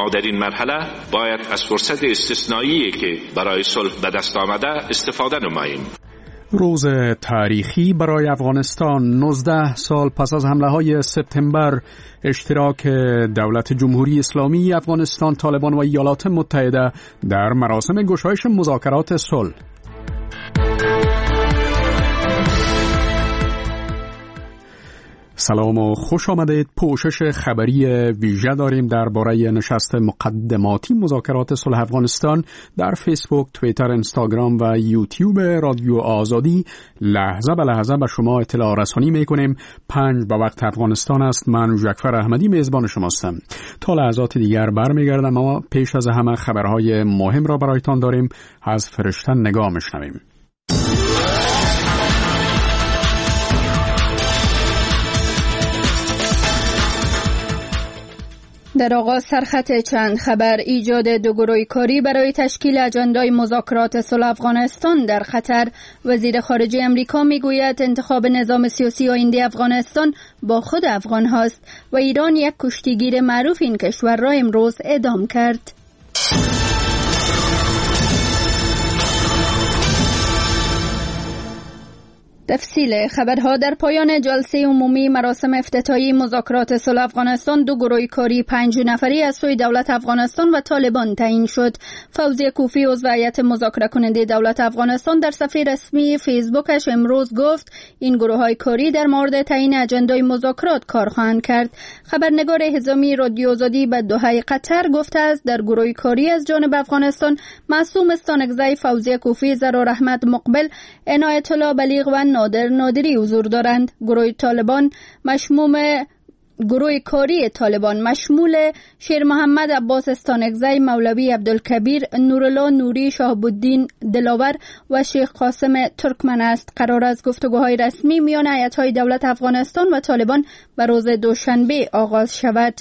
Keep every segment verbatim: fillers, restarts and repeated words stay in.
ما در این مرحله باید از فرصت استثنایی که برای صلح به دست آمده استفاده نماییم. روز تاریخی برای افغانستان. نوزده سال پس از حمله‌های سپتامبر، اشتراک دولت جمهوری اسلامی افغانستان، طالبان و ایالات متحده در مراسم گشایش مذاکرات صلح. سلام و خوش آمدید. پوشش خبری ویژه داریم درباره نشست مقدماتی مذاکرات صلح افغانستان در فیسبوک، توییتر، اینستاگرام و یوتیوب رادیو آزادی. لحظه به لحظه به شما اطلاع رسانی میکنیم. پنج به وقت افغانستان است. من جعفر احمدی میزبان شماستم. تا لحظات دیگر برمیگردم، اما پیش از همه خبرهای مهم را برایتان داریم. از فرشته نگاه میشنویم. در آغاز سرخط چند خبر. ایجاد دو گروه کاری برای تشکیل اجندای مذاکرات صلح افغانستان در خطر. وزیر خارجه امریکا میگوید انتخاب نظام سیاسی آینده افغانستان با خود افغان هاست و ایران یک کشتیگیر معروف این کشور را امروز اعدام کرد. تفصیل خبرها. در پایان جلسه عمومی مراسم افتتاحی مذاکرات صلح افغانستان، دو گروه کاری پنج نفری از سوی دولت افغانستان و طالبان تعیین شد. فوزیه کوفی، عضو هیئت مذاکره کننده دولت افغانستان، در صفحه رسمی فیسبوکش امروز گفت این گروه‌های کاری در مورد تعیین اجندای مذاکرات کار خواهند کرد. خبرنگار حزامی رادیو آزادی به دوحه قطر گفته است در گروه کاری از جانب افغانستان معصوم استانکزی، فوزیه کوفی، ضرار احمد مقبل، عنایت الله بلیغ و نادر نادری حضور دارند. گروه طالبان مشموم گروه کاری طالبان مشمول شیر محمد عباس استانکزی، مولوی عبدالکبیر، نورالله نوری، شهاب الدین دلاور و شیخ قاسم ترکمن است. قرار است گفتگوهای رسمی میان هیئت‌های دولت افغانستان و طالبان به روز دوشنبه آغاز شود.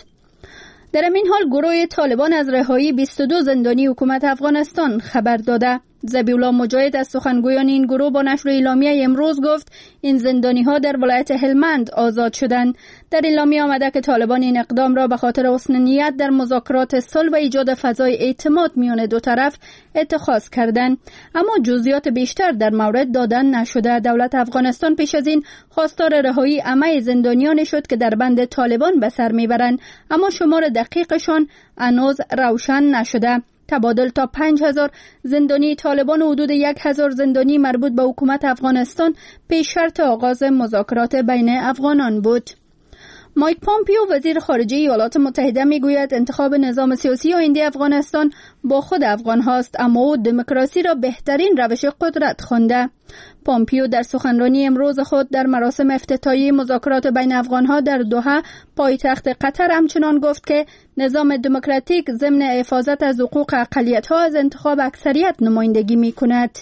در این حال گروه طالبان از رهایی بیست و دو زندانی حکومت افغانستان خبر داده. ذبیح الله مجاهد از سخنگویان این گروه با نشر اعلامیه امروز گفت این زندانی ها در ولایت هلمند آزاد شدند. در اعلامیه آمده که طالبان این اقدام را به خاطر حسن نیت در مذاکرات صلح و ایجاد فضای اعتماد میان دو طرف اتخاذ کردند، اما جزئیات بیشتر در مورد دادن نشده. دولت افغانستان پیش از این خواستار رهایی همه زندانیان شد که در بند طالبان به سر میبرند، اما شمار دقیقشان هنوز روشن نشده. تبادل تا پنج هزار زندانی طالبان و حدود یک هزار زندانی مربوط به حکومت افغانستان پیش شرط آغاز مذاکرات بین افغانان بود. مایک پامپیو، وزیر خارجه ایالات متحده، میگوید انتخاب نظام سیاسی آینده افغانستان با خود افغان هاست، اما او دموکراسی را بهترین روش قدرت خوانده. پامپیو در سخنرانی امروز خود در مراسم افتتاحیه مذاکرات بین افغان ها در دوحه پایتخت قطر همچنان گفت که نظام دموکراتیک ضمن حفاظت از حقوق اقلیت ها از انتخاب اکثریت نمایندگی می کند.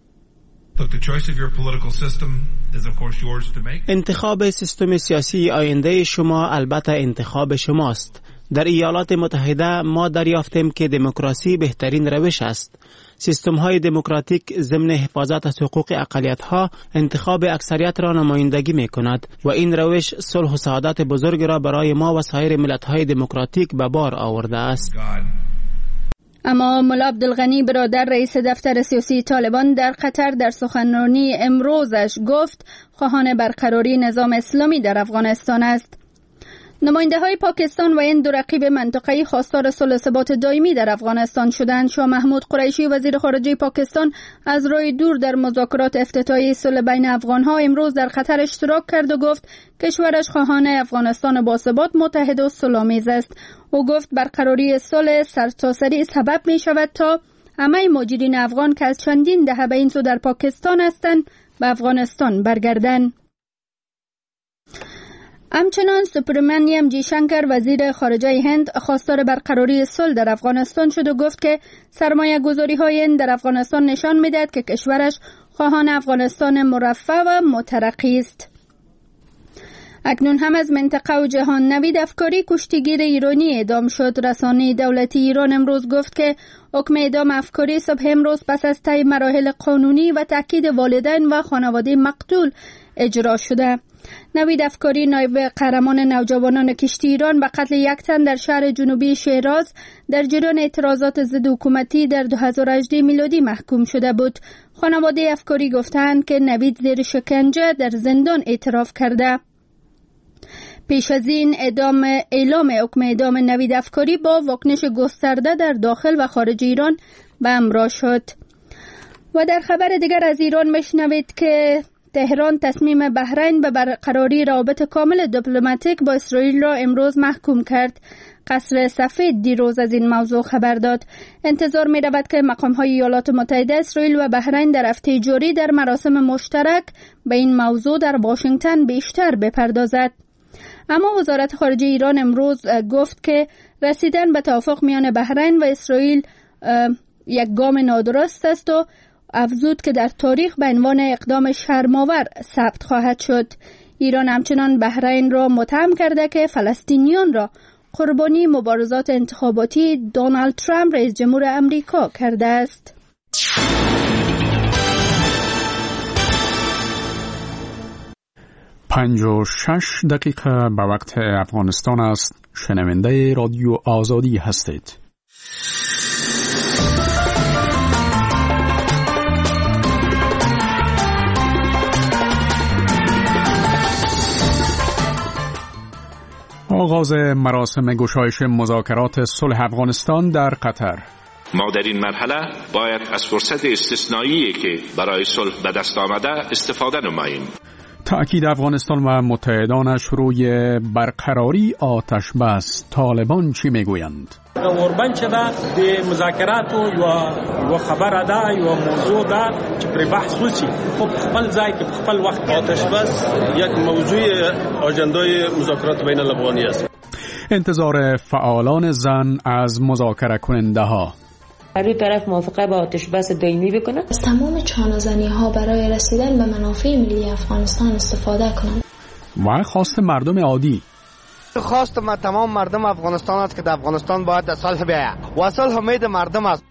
انتخاب سیستم سیاسی آینده شما البته انتخاب شماست. در ایالات متحده ما دریافتیم که دموکراسی بهترین روش است. سیستم های دموکراتیک ضمن حفاظت از حقوق اقلیت ها انتخاب اکثریت را نمایندگی می کند و این روش صلح و سعادت بزرگ را برای ما و سایر ملت های دموکراتیک به بار آورده است. اما ملا عبدالغنی برادر، رئیس دفتر سیاسی طالبان در قطر، در سخنرانی امروزش گفت خواهان برقراری نظام اسلامی در افغانستان است. نماینده های پاکستان و این دو رقیب منطقه‌ای خواستار صلح و ثبات دائمی در افغانستان شدند. شاه محمود قریشی، وزیر خارجه پاکستان، از راه دور در مذاکرات افتتاحی صلح بین افغان‌ها امروز در قطر اشتراک کرد و گفت کشورش خواهان افغانستان باثبات، متحد و صلح‌آمیز است. او گفت برقراری صلح سرتاسری سبب می شود تا همه مهاجرین افغان که از چندین دهه به این سو در پاکستان هستند به افغانستان برگردند. همچنان سوبرامنیم جی شنکر، وزیر خارجه هند، خواستار برقراری صلح در افغانستان شد و گفت که سرمایه گذاری های هند در افغانستان نشان می‌دهد که کشورش خواهان افغانستان مرفه و مترقی است. اکنون هم از منطقه و جهان نوید افکاری کشتیگیر ایرانی اعدام شد. رسانه دولتی ایران امروز گفت که حکم اعدام افکاری صبح امروز پس از طی مراحل قانونی و تاکید والدین و خانواده مقتول اجرا شده. نوید افکاری نایب قهرمان نوجوانان کشتی ایران به قتل یک تن در شهر جنوبی شیراز در جریان اعتراضات ضد حکومتی در دو هزار و هجده میلادی محکوم شده بود. خانواده افکاری گفتند که نوید زیر شکنجه در زندان اعتراف کرده. پیش از این اعدام اعلام حکم اعدام نوید افکاری با واکنش گسترده در داخل و خارج ایران به همراه شد. و در خبر دیگر از ایران میشنوید که تهران تصمیم بحرین به برقراری روابط کامل دیپلماتیک با اسرائیل را امروز محکوم کرد. قصر سفید دیروز از این موضوع خبر داد. انتظار می رود که مقام‌های ایالات متحده، اسرائیل و بحرین در هفته جاری در مراسم مشترک به این موضوع در واشنگتن بیشتر بپردازد. اما وزارت خارجه ایران امروز گفت که رسیدن به توافق میان بحرین و اسرائیل یک گام نادرست است و افزود که در تاریخ به عنوان اقدام شرم‌آور ثبت خواهد شد. ایران همچنان بحرین را متهم کرده که فلسطینیان را قربانی مبارزات انتخاباتی دونالد ترامپ رئیس جمهور امریکا کرده است. پنج و شش دقیقه به وقت افغانستان است. شنونده رادیو آزادی هستید. آغاز مراسم گشایش مذاکرات صلح افغانستان در قطر. ما در این مرحله باید از فرصت استثنایی که برای صلح به دست آمده استفاده نماییم. تأکید افغانستان و متحدانش روی برقراری آتش بس. طالبان چی میگویند؟ اوربان چې دا د مذاکراتو یو یو خبره ده، یو موضوع ده چې پر بحث وشي. خب خپل ځای کې خپل وخت آتش بس یک موضوع آجندای مذاکرات بین الافغانی است. انتظار فعالان زن از مذاکره کننده ها. هر دو طرف موافقه با آتش بس دائمی بکنه. از تمام چانه‌زنی ها برای رسیدن به منافع ملی افغانستان استفاده کنند. و خواست مردم عادی. خواست ما تمام مردم افغانستان است که در افغانستان باید صلح بیاید و صلح امید مردم است.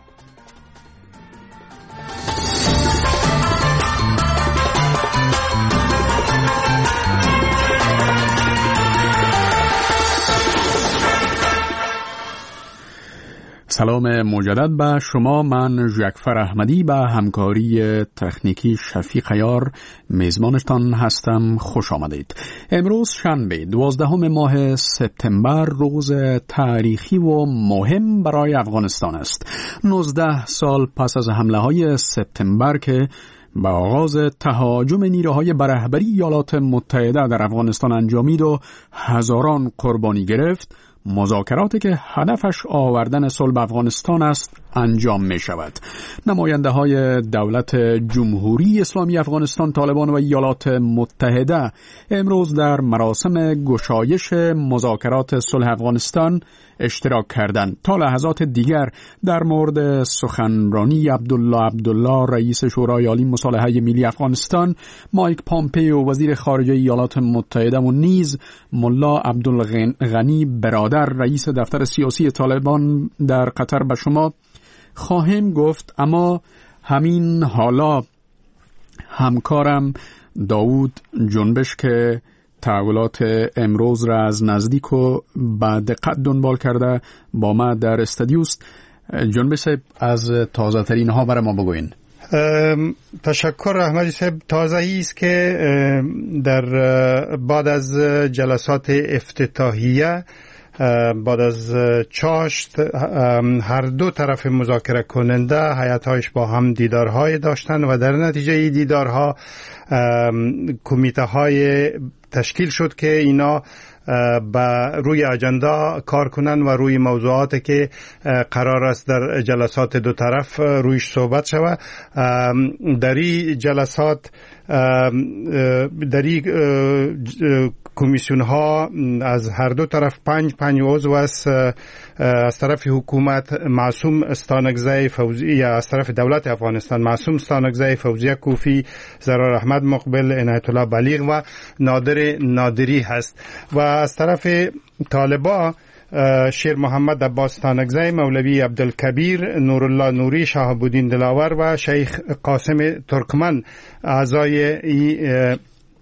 سلام مجدد به شما. من جعفر احمدی به همکاری تکنیکی شفیق عیار میزبانتان هستم. خوش آمدید. امروز شنبه دوازدهم ماه سپتامبر روز تاریخی و مهم برای افغانستان است. نوزده سال پس از حمله های سپتامبر که با آغاز تهاجم نیروهای به رهبری ایالات متحده در افغانستان انجامید و هزاران قربانی گرفت، مذاکراتی که هدفش آوردن صلح افغانستان است انجام می شود. نماینده های دولت جمهوری اسلامی افغانستان، طالبان و ایالات متحده امروز در مراسم گشایش مذاکرات صلح افغانستان اشتراک کردند. تا لحظات دیگر در مورد سخنرانی عبدالله عبدالله رئیس شورای عالی مصالحه ملی افغانستان، مایک پامپیو وزیر خارجه ایالات متحده و نیز ملا عبدالغنی برادر رئیس دفتر سیاسی طالبان در قطر به شما خواهیم گفت. اما همین حالا همکارم داوود جنبش که تحولات امروز را از نزدیک و با دقت دنبال کرده با ما در استودیوست. جنبش صاحب از تازه ترین ها برای ما بگوین. تشکر احمدی صاحب. تازه‌ای است که در بعد از جلسات افتتاحیه، بعد از چاشت، هر دو طرف مذاکره کننده هیئت‌هایش با هم دیدارهای داشتند و در نتیجه این دیدارها کمیته های تشکیل شد که اینا به روی اجندا کار کنن و روی موضوعاتی که قرار است در جلسات دو طرف رویش صحبت شود. در این جلسات در این کمیسیون ها از هر دو طرف پنج پنج عضو است. از طرف حکومت معصوم استانکزی فوزی، یا از طرف دولت افغانستان معصوم استانکزی، فوزیه کوفی، زرار احمد مقبل، عنایت الله بلیغ و نادر نادری هست. و از طرف طالبا شیر محمد عباس استانکزی، مولوی عبدالکبیر، نورالله نوری، شهاب الدین دلاور و شیخ قاسم ترکمن اعضای این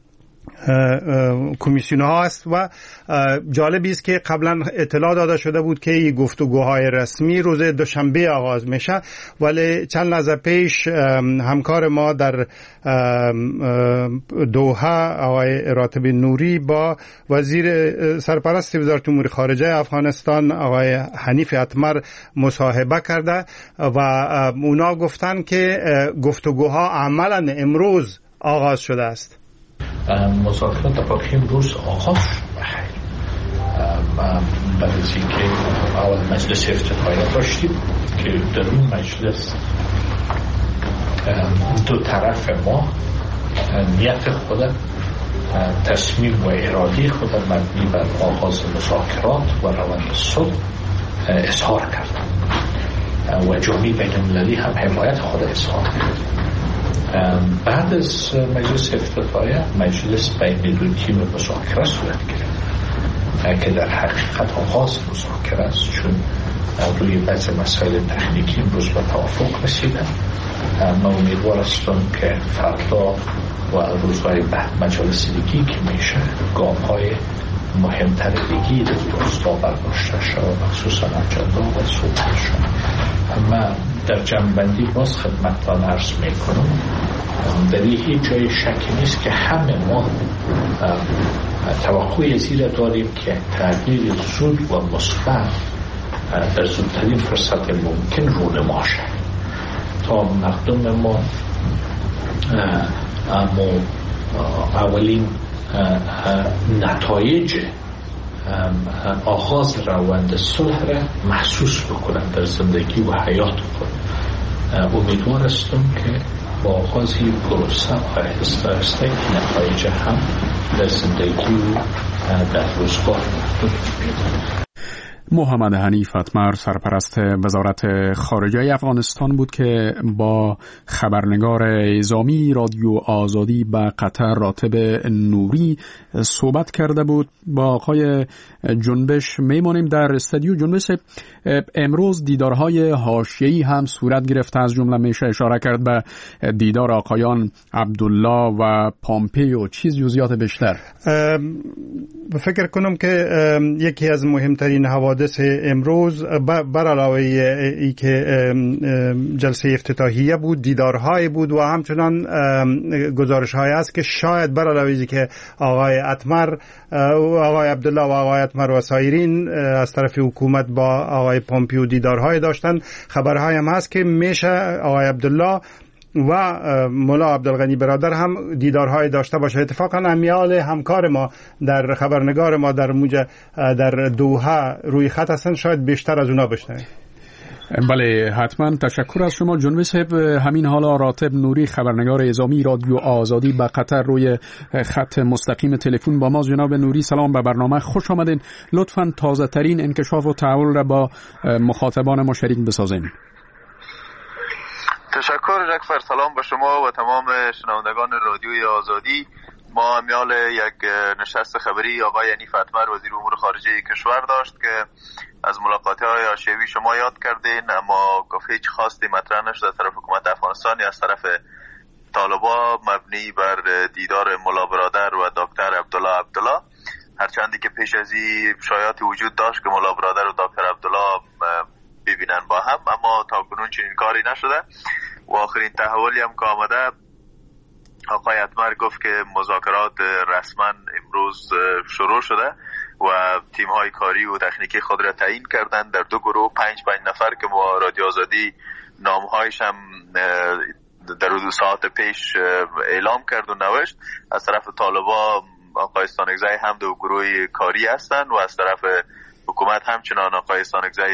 کمیسیون ها است. و جالبی است که قبلا اطلاع داده شده بود که این گفتگوهای رسمی روز دوشنبه آغاز میشه، ولی چند لحظه پیش همکار ما در دوحه آقای راتب نوری با وزیر سرپرست وزارت امور خارجه افغانستان آقای حنیف اتمر مصاحبه کرده و اونا گفتن که گفتگوها عملا امروز آغاز شده است. مذاکرات در واقع امروز آغاز شد. بعد از اینکه اول مجلس افتتاحیه داشتیم که در اون مجلس دو طرف ما نیت خود، تصمیم و اراده خود مبنی بر آغاز مذاکرات و روند صلح اظهار کردند و جامعه بین المللی هم حمایت خود اظهار کرد. بعد از مجلس افتتاحیه مجلس بین دو تیم مذاکره صورت گرفت که در حقیقت آغاز مذاکره است، چون روی بعض مسائل تکنیکی امروز به توافق رسیدن. من امیدوار هستم که فردا و روزهای بعد مجالس دیگی که میشه گام‌های مهمتر دیگی در راستا برداشته شود، خصوصا اجندا و صحبتشون. اما در جمع‌بندی باز خدمتتان عرض میکنم در این جای شکی نیست که همه ما توقع زیر داریم که تغییر زود و مثبت در زودترین فرصت ممکن رونما شود تا مردم ما اما اولین نتایج آغاز روند صلح را محسوس بکنند در زندگی و حیات خود. امیدوار هستم که با آغاز این پروسه آهسته آهسته نتایج هم در زندگی و در روزگار مردم ببینیم. محمد حنیف اتمر سرپرست وزارت خارجه افغانستان بود که با خبرنگار اعزامی رادیو آزادی به قطر راتب نوری صحبت کرده بود. با آقای جنبش میمانیم در استودیو. جنبش، امروز دیدارهای حاشیه‌ای هم صورت گرفته، از جمله میشه اشاره کرد به دیدار آقایان عبدالله و پامپیو. چیز جزئیات بیشتر؟ فکر کنم که یکی از مهمترین حوادث امروز بر علاوه ای که جلسه افتتاحیه بود، دیدارهای بود و همچنان گزارش‌های است که شاید بر علاوه ای که آقای اتمر، آقای عبدالله و آقای اتمر و سایرین از طرف حکومت با آقای پامپیو دیدارهای داشتن، خبرهای هم هست که میشه آقای عبدالله و مولا عبدالغنی برادر هم دیدارهای داشته باشه. اتفاقا امیال همکار ما در خبرنگار ما در موجه در دوحه روی خط هستن، شاید بیشتر از اونا بشنویم. بله حتما. تشکر از شما جنبش صاحب. همین حالا راتب نوری خبرنگار اعزامی رادیو آزادی به قطر روی خط مستقیم تلفن با ما. جناب نوری سلام به برنامه، خوش آمدین. لطفاً تازه ترین انکشاف و تحول را با مخاطبان ما شریک بسازین. تشکر جکفر، سلام به شما و تمام شنوندگان رادیوی آزادی. ما امیال یک نشست خبری آقای حنیف اتمر وزیر امور خارجه کشور داشت که از ملاقات‌های حاشیه‌ای شما یاد کردین، اما گفت هیچ خواستی مطرح نشد از طرف حکومت افغانستان یا از طرف طالبا مبنی بر دیدار مولا برادر و دکتر عبدالله عبدالله، هرچندی که پیش از این شایعاتی وجود داشت که مولا برادر و دکتر عبدالله ببینن با هم، اما تا کنون چنین کاری نشده. و آخرین تحولی هم که آمده، آقای اتمر گفت که مذاکرات رسما امروز شروع شده و تیم های کاری و تکنیکی خود را تعیین کردن در دو گروه، پنج پنج نفر که با رادیو آزادی نام هایش هم در دو ساعت پیش اعلام کرد و نوشت. از طرف طالبا آقای استانکزی هم دو گروه کاری هستند و از طرف حکومت همچنان آقای استانکزی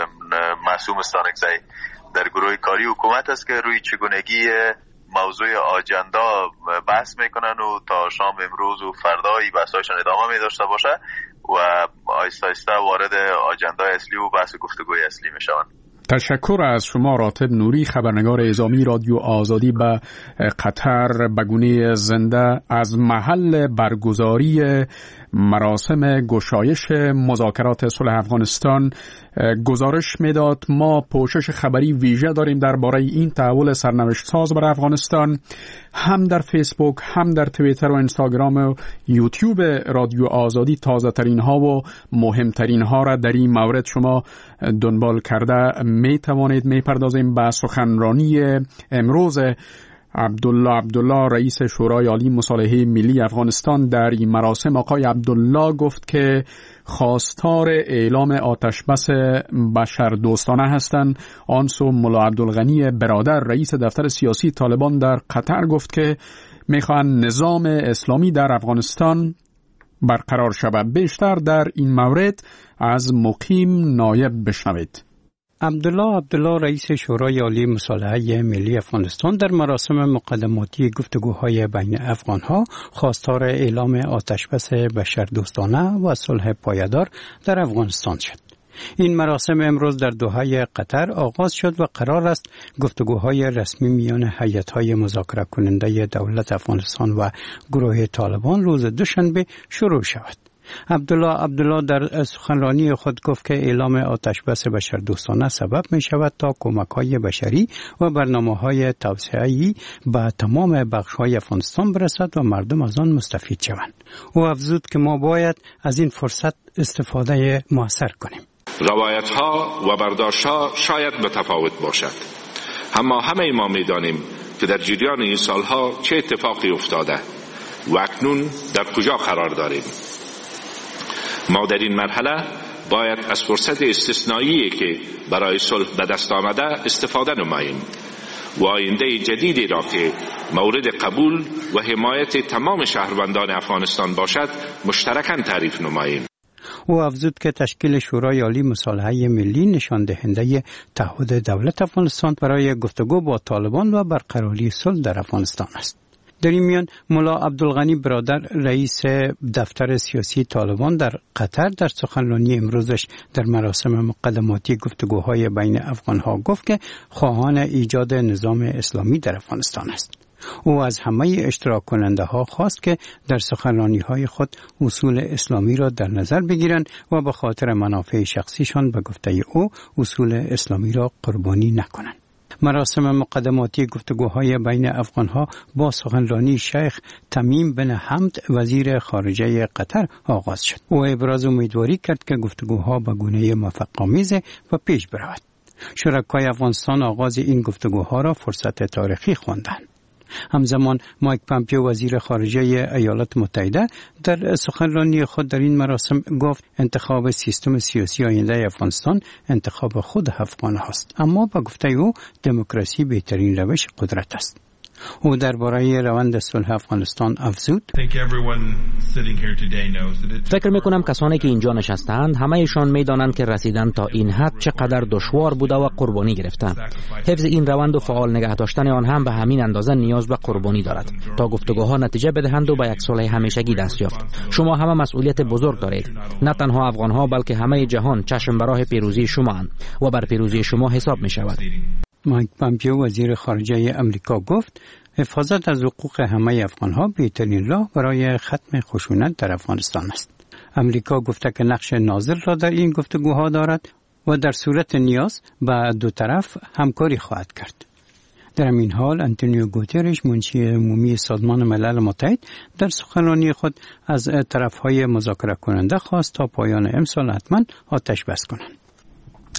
معصوم استانکزی در گروه کاری حکومت است که روی چگونگی موضوع آجندا بحث میکنن و تا شام امروز و فردایی بحثایشان ادامه می داشته باشه و آیسته آیسته وارد آجندا اصلی و بحث گفتگوی اصلی می شوند. تشکر از شما راتب نوری، خبرنگار اعزامی رادیو آزادی به قطر به گونه زنده از محل برگزاری مراسم گشایش مذاکرات صلح افغانستان گزارش میداد. ما پوشش خبری ویژه داریم درباره این تحول سرنوشت ساز بر افغانستان، هم در فیسبوک، هم در توییتر و اینستاگرام و یوتیوب رادیو آزادی. تازه ترین ها و مهمترین ها را در این مورد شما دنبال کرده می توانید. می پردازیم به سخنرانی امروز عبدالله عبدالله رئیس شورای عالی مصالحه ملی افغانستان. در این مراسم آقای عبدالله گفت که خواستار اعلام آتشبس بشردوستانه هستند. آن سو ملا عبدالغنی برادر رئیس دفتر سیاسی طالبان در قطر گفت که میخواهند نظام اسلامی در افغانستان برقرار شود. بیشتر در این مورد از مقیم نایب بشنوید. عبدالله عبدالله رئیس شورای عالی مصالحه ملی افغانستان در مراسم مقدماتی گفتگوهای بین افغانها خواستار اعلام آتشبس بشردوستانه و صلح پایدار در افغانستان شد. این مراسم امروز در دوحه قطر آغاز شد و قرار است گفتگوهای رسمی میان هیئت‌های مذاکره کننده دولت افغانستان و گروه طالبان روز دوشنبه شروع شود. عبدالله عبدالله در سخنرانی خود گفت که اعلام آتشبس بشردوستانه سبب می شود تا کمک‌های بشری و برنامه‌های توسعه‌ای به تمام بخش‌های افغانستان برسد و مردم از آن مستفید شوند. او افزود که ما باید از این فرصت استفاده موثر کنیم. روایت‌ها و برداشت‌ها شاید متفاوت باشد، اما همه ما می‌دانیم که در جریان این سالها چه اتفاقی افتاده و اکنون در کجا قرار داریم. ما در این مرحله باید از فرصت استثنایی که برای صلح به دست آمده استفاده نماییم و آینده جدیدی را که مورد قبول و حمایت تمام شهروندان افغانستان باشد مشترکاً تعریف نماییم. او افزود که تشکیل شورای عالی مصالحه ملی نشان دهنده تعهد دولت افغانستان برای گفتگو با طالبان و برقراری صلح در افغانستان است. در این میان ملا عبدالغنی برادر رئیس دفتر سیاسی طالبان در قطر در سخنرانی امروزش در مراسم مقدماتی گفتگوهای بین افغانها گفت که خواهان ایجاد نظام اسلامی در افغانستان است. او از همه اشتراک کننده ها خواست که در سخنرانی های خود اصول اسلامی را در نظر بگیرند و به خاطر منافع شخصیشان به گفته او اصول اسلامی را قربانی نکنند. مراسم مقدماتی گفتگوهای بین افغانها با سخنرانی شیخ تمیم بن حمد وزیر خارجه قطر آغاز شد. او ابراز امیدواری کرد که گفتگوها به گونه موفق‌آمیز و پیش برود. شرکای افغانستان آغاز این گفتگوها را فرصت تاریخی خواندند. همزمان مایک پامپیو وزیر خارجه ایالات متحده در سخنرانی خود در این مراسم گفت انتخاب سیستم سیاسی آینده افغانستان انتخاب خود افغان است، اما با گفته او دموکراسی بهترین روش قدرت است. او درباره روند صلح افغانستان افزود: فکر میکنم کسانی که اینجا نشستند همه‌شان میدانند که رسیدن تا این حد چقدر دشوار بوده و قربانی گرفتند. حفظ این روند و فعال نگه داشتن آن هم به همین اندازه نیاز به قربانی دارد تا گفتگوها نتیجه بدهند و به یک صلح همیشگی دست یافت. شما همه مسئولیت بزرگ دارید، نه تنها افغان‌ها بلکه همه جهان چشم به راه پیروزی شما اند و بر پیروزی شما حساب می شود. مایک پامپیو وزیر خارجه امریکا گفت حفاظت از حقوق همه افغان‌ها بهترین راه برای ختم خشونت در افغانستان است. امریکا گفته که نقش ناظر را در این گفتگوها دارد و در صورت نیاز با دو طرف همکاری خواهد کرد. در این حال انتونیو گوترش منشی عمومی سازمان ملل متحد در سخنرانی خود از طرف‌های مذاکره کننده خواست تا پایان امسال حتما آتش بس کنند.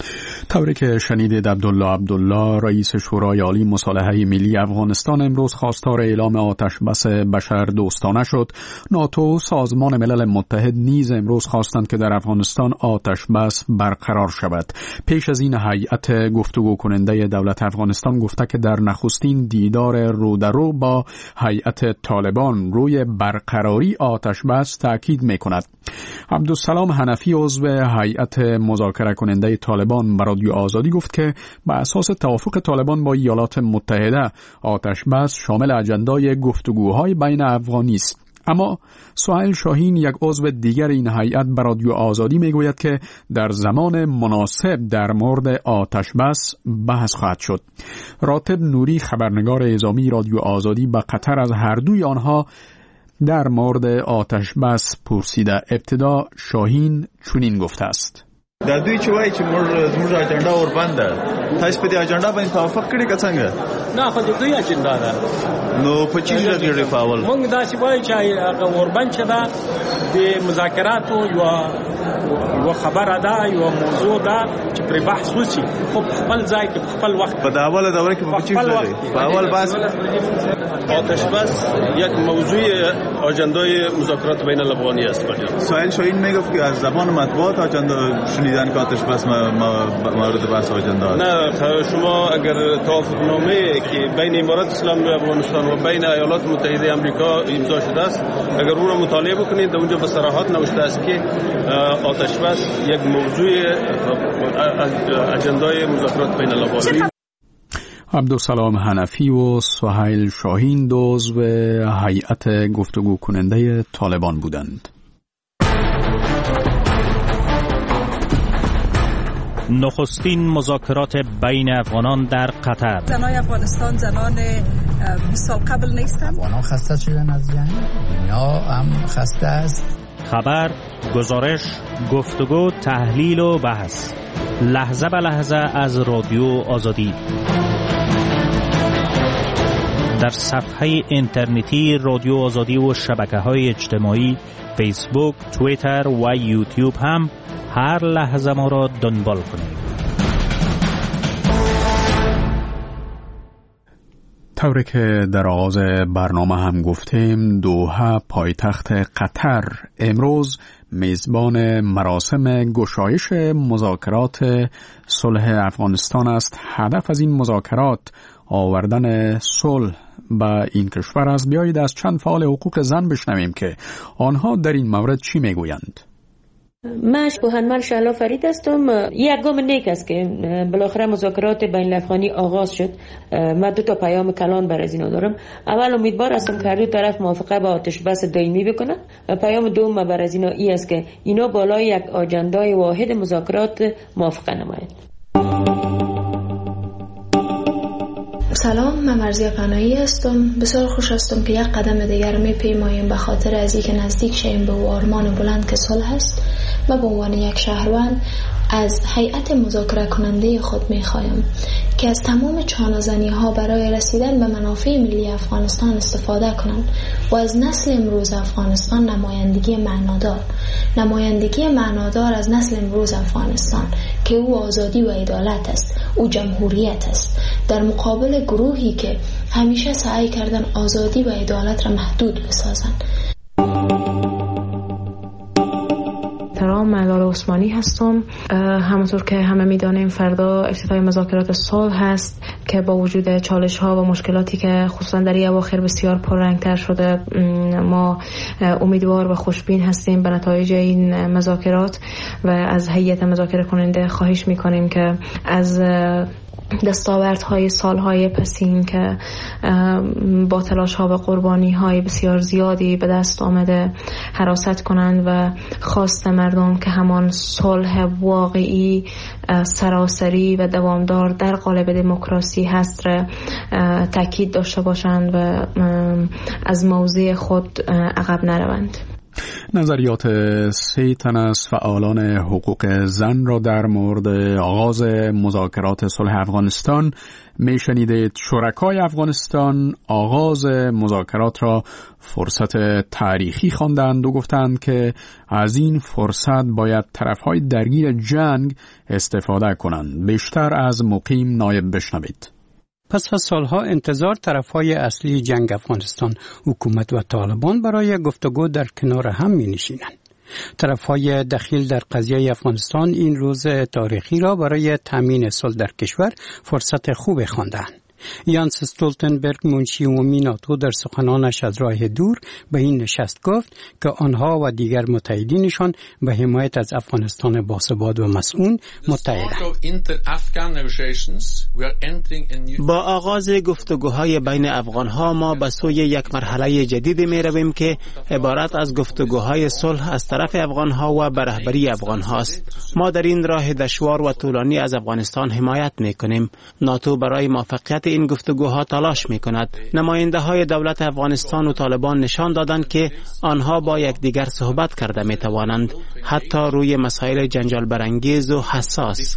طوری که شنیدید عبدالله عبدالله رئیس شورای عالی مصالحه ملی افغانستان امروز خواستار اعلام آتش بس بشر دوستانه شد. ناتو، سازمان ملل متحد نیز امروز خواستند که در افغانستان آتش بس برقرار شود. پیش از این هیئت گفتگو کننده دولت افغانستان گفته که در نخستین دیدار رو در رو با هیئت طالبان روی برقراری آتش بس تاکید می‌کند. عبدالسلام حنفی عضو هیئت مذاکره کننده طالبان به رادیو آزادی گفت که بر اساس توافق طالبان با ایالات متحده آتش بس شامل اجندای گفتگوهای بین افغانی است. اما سهیل شاهین، یک عضو دیگر این هیئت، به رادیو آزادی میگوید که در زمان مناسب در مورد آتش بس بحث خواهد شد. راتب نوری، خبرنگار اعزامی رادیو آزادی، به قطر از هر دوی آنها در مورد آتش بس پرسیده. ابتدا شاهین چنین گفته است: در دوی چې وایي چې موږ زموږ اجنډا وربنده، تاسو په دې اجنډا باندې توافق کړی که څنګه؟ نه، خو د دوی اجنډا ده. نو په چی ژغېږي په اول؟ موږ داسې وایو چې هغه وربند چې ده د مذاکراتو یوه یوه خبره ده، یوه موضوع ده چې پرې بحث وشي، خو په خپل ځای کې په خپل وخت. په د اوله دوره کې په چی ژغېږي؟ په اول بحث آتش بس یک موضوع اجندای مذاکرات بین الافغانی است. سهیل شاهین میگفت که از زبان مطبوعات اجندا شنیدن که آتش بس مورد بحث اجندا. نه، شما اگر توافق نامه که بین امارات اسلامی افغانستان و بین ایالات متحده آمریکا امضا شده است، اگر اون را مطالعه بکنید، در اونجا به صراحت نوشته است که آتش بس یک موضوع اجندای مذاکرات بین الافغانی. عبدالسلام حنفی و سهیل شاهین دو عضو هیئت گفتگو کننده طالبان بودند. نخستین مذاکرات بین افغانان در قطر. زنان افغانستان زنان بیست سال قبل نیستند. افغانان خسته شدن از جنگ، دنیا هم خسته است. خبر، گزارش، گفتگو، تحلیل و بحث، لحظه به لحظه از رادیو آزادی. در صفحه اینترنتی رادیو آزادی و شبکه‌های اجتماعی فیسبوک، توییتر و یوتیوب هم هر لحظه ما را دنبال کنید. طوری که در آغاز برنامه هم گفتیم، دوحه پایتخت قطر امروز میزبان مراسم گشایش مذاکرات صلح افغانستان است. هدف از این مذاکرات آوردن صلح به این کشور است. بیایید از چند فعال حقوق زن بشنویم که آنها در این مورد چی میگویند. من بوهنمل شهلا فرید هستم. یک گام نیک است که بالاخره مذاکرات بین الافغانی آغاز شد. من دو تا پیام کلان بر از اینا دارم. اول امیدوار هستم که هر دو طرف موافقه با آتش بس دائمی بکنه. پیام دوم بر از اینا ای است که اینا بالای یک آجندای واحد مذاکرات موافقه نمایند. سلام، من مرزیه پناهی هستم. بسیار خوش هستم که یک قدم دیگر می پیماییم به خاطر از اینکه نزدیک شیم به آرمان بلند که صلح است. من به عنوان یک شهروند از هیئت مذاکره کننده خود می خواهم که از تمام چانه‌زنی ها برای رسیدن به منافع ملی افغانستان استفاده کنند و از نسل امروز افغانستان نمایندگی معنادار نمایندگی معنادار از نسل امروز افغانستان که او آزادی و عدالت است، او جمهوریت است، در مقابل گروهی که همیشه سعی کردن آزادی و عدالت را محدود بسازند. من لاله عثمانی هستم. همونطور که همه میدانیم فردا افتتاح مذاکرات صلح هست که با وجود چالش ها و مشکلاتی که خصوصا در این اواخر بسیار پررنگتر شده، ما امیدوار و خوشبین هستیم به نتایج این مذاکرات و از هیئت مذاکره کننده خواهش میکنیم که از دستاوردهای سالهای پسین که با تلاش‌ها و قربانی‌های بسیار زیادی به دست آمده حراست کنند و خواست مردم که همان صلح واقعی، سراسری و دوامدار در قالب دموکراسی هست را تاکید داشته باشند و از موضع خود عقب نروند. نظریات سه تن از فعالان حقوق زن را در مورد آغاز مذاکرات صلح افغانستان میشنیدید. شرکای افغانستان آغاز مذاکرات را فرصت تاریخی خواندند و گفتند که از این فرصت باید طرفهای درگیر جنگ استفاده کنند. بیشتر از مقیم نایب بشنوید. پس از سالها انتظار طرفهای اصلی جنگ افغانستان، حکومت و طالبان برای گفتگو در کنار هم می نشینند. طرفهای دخیل در قضیه افغانستان این روز تاریخی را برای تامین صلح در کشور فرصت خوب خواندند. یانس استولتنبرگ، منشی عمومی ناتو، در سخنانش از راه دور به این نشست گفت که آنها و دیگر متحدینشان به حمایت از افغانستان باثبات و مسئول متحدند. با آغاز گفتگوهای بین افغانها ما به سوی یک مرحله جدیدی می رویم که عبارت از گفتگوهای صلح از طرف افغانها و به رهبری افغانهاست. ما در این راه دشوار و طولانی از افغانستان حمایت می کنیم. ناتو برای موفقیت این گفتگوها تلاش می کند. نماینده های دولت افغانستان و طالبان نشان دادند که آنها با یکدیگر صحبت کرده می توانند، حتی روی مسائل جنجال برانگیز و حساس.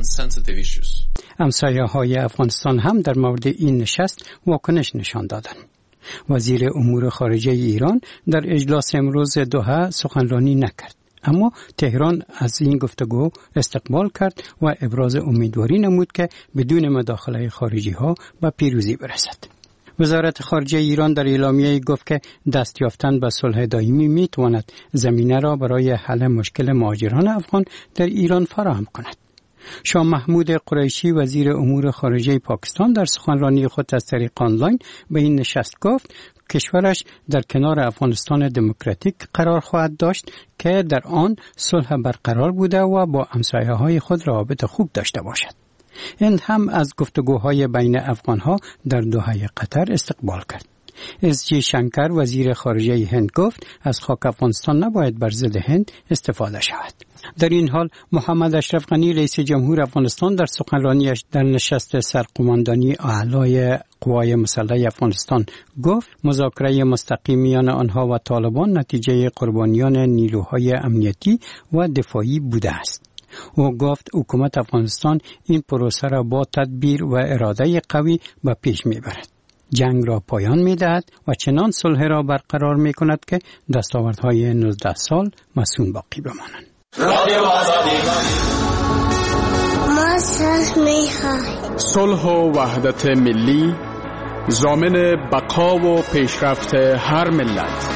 همسایه های افغانستان هم در مورد این نشست واکنش نشان دادند. وزیر امور خارجه ایران در اجلاس امروز دوحه سخنرانی نکرد، اما تهران از این گفتگو استقبال کرد و ابراز امیدواری نمود که بدون مداخله خارجی ها به پیروزی برسد. وزارت خارجه ایران در اعلامیه گفت که دست یافتن به صلح دائمی می تواند زمینه را برای حل مشکل مهاجران افغان در ایران فراهم کند. شاه محمود قریشی، وزیر امور خارجه پاکستان، در سخنرانی خود از طریق آنلاین به این نشست گفت کشورش در کنار افغانستان دموکراتیک قرار خواهد داشت که در آن صلح برقرار بوده و با همسایه‌های خود روابط خوب داشته باشد. هند هم از گفتگوهای بین افغانها در دوحه قطر استقبال کرد. اس جی شنکر، وزیر خارجه هند، گفت از خاک افغانستان نباید بر ضد هند استفاده شود. در این حال محمد اشرف غنی، رئیس جمهور افغانستان، در سخنرانیش در نشست سرقماندانی اعلای قوای مسلح افغانستان گفت مذاکره مستقیم میان آنها و طالبان نتیجه قربانیان نیروهای امنیتی و دفاعی بوده است. او گفت حکومت افغانستان این پروسه را با تدبیر و اراده قوی به پیش میبرد. جنگ را پایان می‌دهد و چنان صلح را برقرار می‌کند که دستاوردهای نوزده سال مصون باقی بمانند. ما صلح می‌خواهیم. صلح و وحدت ملی ضامن بقا و پیشرفت هر ملت.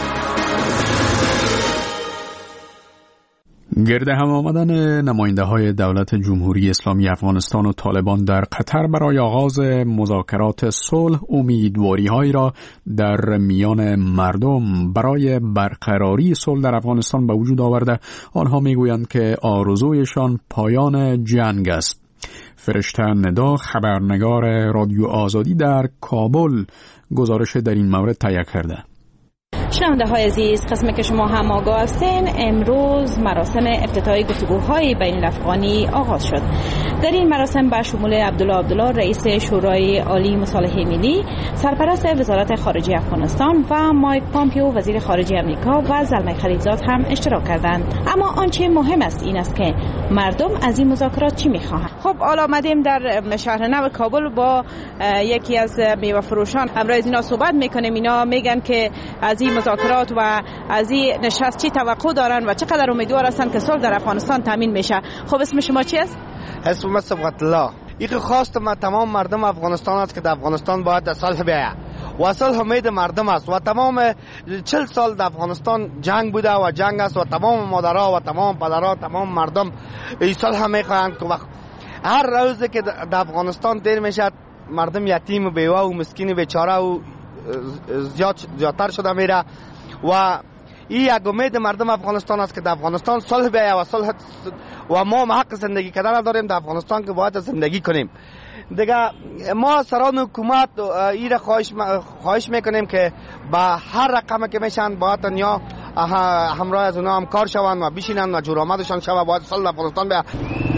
گرد هم آمدن نماینده های دولت جمهوری اسلامی افغانستان و طالبان در قطر برای آغاز مذاکرات صلح امیدواری هایی را در میان مردم برای برقراری صلح در افغانستان به وجود آورده. آنها میگویند که آرزویشان پایان جنگ است. فرشته ندا، خبرنگار رادیو آزادی در کابل، گزارش در این مورد تهیه کرده. شنونده های عزیز، قسمی که شما هم آگاه هستین، امروز مراسم افتتاحی گفتگوهای بین الافغانی آغاز شد. در این مراسم به شمول عبدالله عبدالله، رئیس شورای عالی مصالحه ملی، سرپرست وزارت خارجه افغانستان و مایک پامپیو، وزیر خارجه امریکا و زلمه خلیلزاد هم اشتراک کردند. اما آنچه مهم است این است که مردم از این مذاکرات چی می‌خواهند. خب حالا آمدیم در شهر نو کابل با یکی از میوه فروشان همراه از اینا صحبت می‌کنیم. اینا میگن که از این مذاکرات و از این نشست چی توقع دارن و چقدر امیدوار هستن که صلح در افغانستان تامین بشه. خب اسم شما چی است؟ اسم من صبغت الله. این خواست ما تمام مردم افغانستان است که در افغانستان باید صلح بیاید و صلح امید مردم است و تمام چهل سال در افغانستان جنگ بوده و جنگ است و تمام مادرها و تمام پدرها تمام مردم این صلح میخواهند که هر روزی که در افغانستان دیر میشد مردم یتیم و بیوه و مسکین و بیچاره و زیاد زیادتر شده میره و این یک امید مردم افغانستان است که در افغانستان صلح بیاید و صلح و ما حق زندگی کردن داریم در افغانستان که باید زندگی کنیم. دیگه ما سران حکومت این خواهش خواهش میکنیم که با هر رقم که میشن باید دنیا همراه از اونا همکار شوند و بشینن و جور آمدشان شود باید صلح افغانستان بیاید.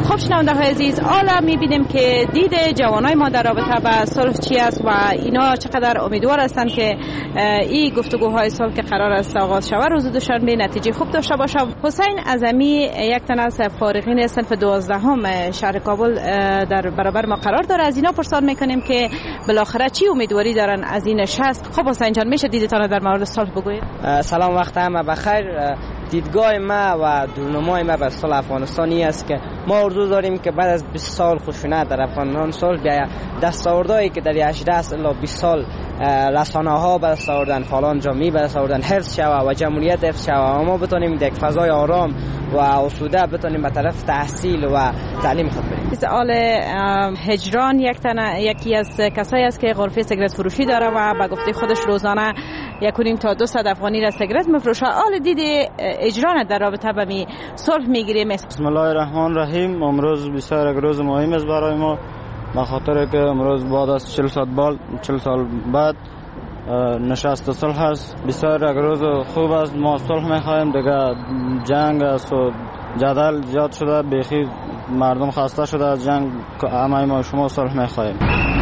خب شنونده های عزیز، حالا میبینیم که دید جوانای ما در رابطه با صلح چی است و اینا چقدر امیدوار هستند که این گفتگوهای صلح که قرار است آغاز شود روز دوشنبه نتیجه خوب داشته باشه. حسین اعظمی یک تن از فارغین صنف دوازدهم شهر کابل در برابر ما قرار داره. از اینا پرسان میکنیم که بالاخره چی امیدواری دارن از این نشست. خب حسین جان، میشه دیدتان در مورد صلح بگویید؟ سلام، وقت همه بخیر. دیدگاه ما و دورنمای ما به صلح افغانستانی است که ما آرزو داریم که بعد از بیست سال خشونت در افغانستان صلح بیاید. دستاوردهایی که در هجده الی بیست سال رسانه‌ها به دست آوردن، فعالان جامعه به دست آوردن حفظ شود و جمهوریت حفظ شود و ما بتونیم در یک فضای آرام و آسوده بتونیم به طرف تحصیل و تعلیم خود بریم. آل هجران یک تن یکی از کسایی است که غرفه سیگارت فروشی داره و به گفته خودش روزانه یک و نیم تا دو صد افغانی را سیگارت میفروشه. آل دید اجران در رابطه با می صلح میگیریم. بسم الله الرحمن الرحیم. امروز بسیار یک روز مهم است برای ما، به خاطر که امروز بعد از چهل سال بعد چهل سال بعد نشست صلح است. بسیار یک روز خوب است. ما صلح میخواهیم. دیگه جنگ است و جدل زیاد شده، بیخی مردم خسته شده از جنگ. همه ما شما صلح میخواهیم.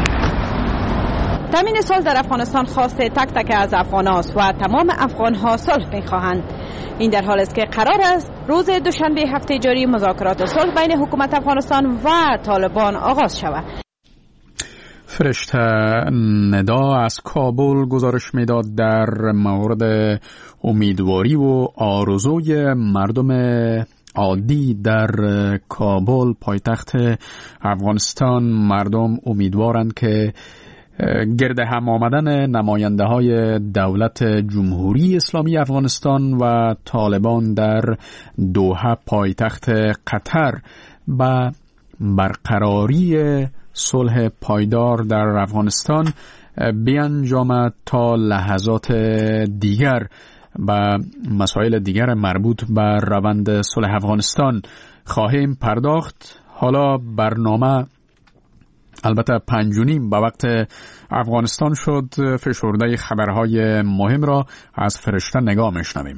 تامین صلح در افغانستان خاص تک تک از افغان هاست و تمام افغان ها صلح میخواهند. این در حال است که قرار است روز دوشنبه هفته جاری مذاکرات صلح بین حکومت افغانستان و طالبان آغاز شود. فرشته ندا از کابل گزارش میداد در مورد امیدواری و آرزوی مردم عادی در کابل پایتخت افغانستان. مردم امیدوارند که گرد هم آمدن نماینده های دولت جمهوری اسلامی افغانستان و طالبان در دوحه پایتخت قطر و برقراری صلح پایدار در افغانستان بیانجامد. تا لحظات دیگر و مسائل دیگر مربوط به روند صلح افغانستان خواهیم پرداخت. حالا برنامه البته پنج و نیم به وقت افغانستان شد. فشرده خبرهای مهم را از فرشته نگاه میشنویم.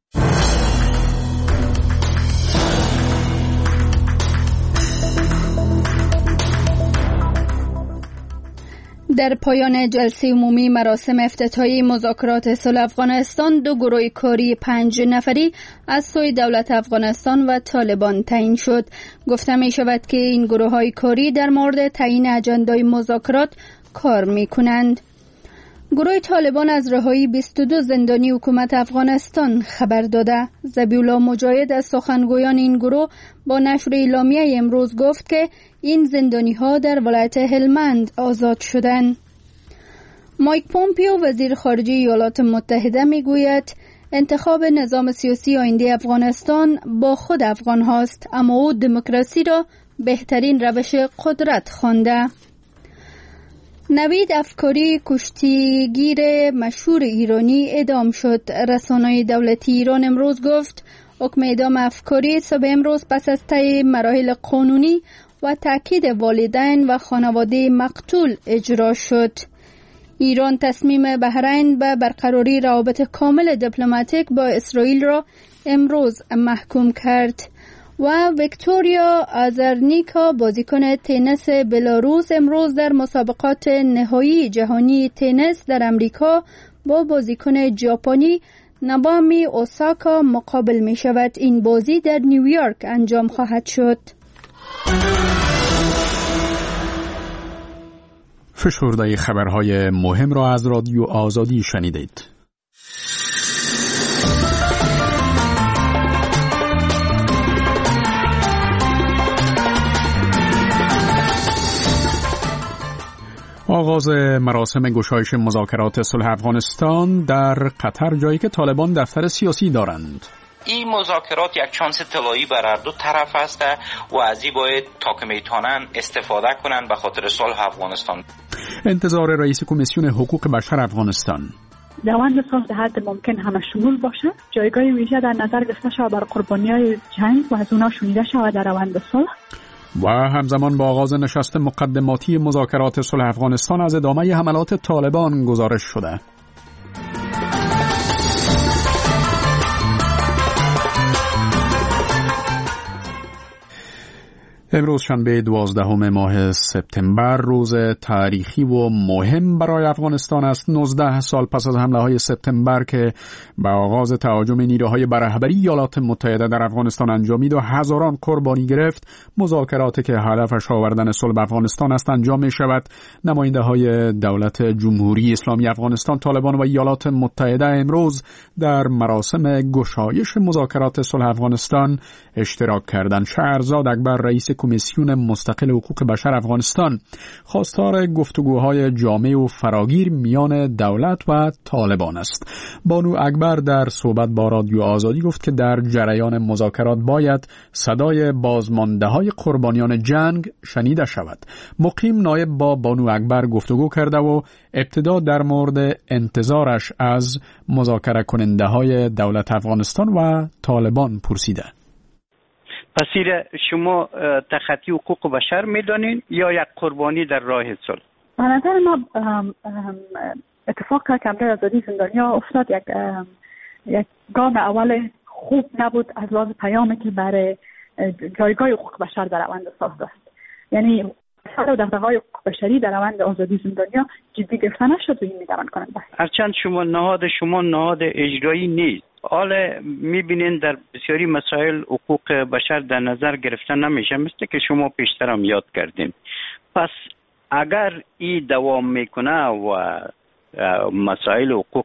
در پایان جلسه عمومی مراسم افتتاحی مذاکرات صلح افغانستان، دو گروه کاری پنج نفری از سوی دولت افغانستان و طالبان تعیین شد. گفته می شود که این گروه های کاری در مورد تعیین اجندای مذاکرات کار می کنند. گروه طالبان از رهایی بیست و دو زندانی حکومت افغانستان خبر داده. ذبیح الله مجاهد از سخنگویان این گروه با نشر اعلامیه امروز گفت که این زندانی ها در ولایت هلمند آزاد شدند. مایک پومپیو وزیر خارجه ایالات متحده می گوید انتخاب نظام سیاسی آینده افغانستان با خود افغان هاست، اما او دموکراسی را بهترین روش قدرت خوانده. نوید افکاری کشتیگیر مشهور ایرانی اعدام شد. رسانه‌های دولتی ایران امروز گفت حکم اعدام افکاری صبح امروز پس از طی مراحل قانونی و تاکید والدین و خانواده مقتول اجرا شد. ایران تصمیم بحرین به برقراری روابط کامل دیپلماتیک با اسرائیل را امروز محکوم کرد. و ویکتوریا آزارنیکا بازیکن تنیس بلاروس امروز در مسابقات نهایی جهانی تنیس در امریکا با بازیکن ژاپنی نابامی اوساکا مقابل می شود. این بازی در نیویورک انجام خواهد شد. فشرده خبرهای مهم را از رادیو آزادی شنیدید. آغاز مراسم گشایش مذاکرات صلح افغانستان در قطر، جایی که طالبان دفتر سیاسی دارند. این مذاکرات یک چانس طلایی بر هر دو طرف است و از این باید تا که میتونن استفاده کنن به خاطر صلح افغانستان. انتظار رئیس کمیسیون حقوق بشر افغانستان: روند صلح در حد ممکن همه شمول باشه، جایگاه ویژه در نظر گرفته شود بر قربانیای جنگ و از اونا شنیده شود در روند صلح. و همزمان با آغاز نشست مقدماتی مذاکرات صلح افغانستان از ادامه حملات طالبان گزارش شده. امروز شنبه دوازدهم ماه سپتامبر روز تاریخی و مهم برای افغانستان است. نوزده سال پس از حمله های سپتامبر که با آغاز تهاجم نیروهای برهبری ایالات متحده در افغانستان انجامید و هزاران قربانی گرفت، مذاکراتی که هدفش آوردن صلح به افغانستان است انجام می شود. نماینده های دولت جمهوری اسلامی افغانستان، طالبان و ایالات متحده امروز در مراسم گشایش مذاکرات صلح افغانستان اشتراک کردند. شهرزاد اکبر، رئیس کمیسیون مستقل حقوق بشر افغانستان، خواستار گفتگوهای جامع و فراگیر میان دولت و طالبان است. بانو اکبر در صحبت با رادیو آزادی گفت که در جریان مذاکرات باید صدای بازمانده‌های قربانیان جنگ شنیده شود. مقیم نایب با بانو اکبر گفتگو کرده و ابتدا در مورد انتظارش از مذاکره کننده های دولت افغانستان و طالبان پرسیده. پسیر شما تخطی حقوق بشر میدانین یا یک قربانی در راه صلح؟ به نظر ما اتفاق که حمله آزادی زندانیا افتاد یک یک گام اول خوب نبود از لحاظ پیامی که برای جایگاه حقوق بشر در روند صلح است. یعنی سر و دغدغه‌های حقوق بشری در روند آزادی زندانیا جدی گرفته نشد و این نگران کننده است. هرچند شما نهاد شما نهاد اجرایی نیست، حالا میبینین در بسیاری مسائل حقوق بشر در نظر گرفته نمیشه، مثل که شما پیشتر هم یاد کردین. پس اگر این دوام میکنه و مسائل حقوق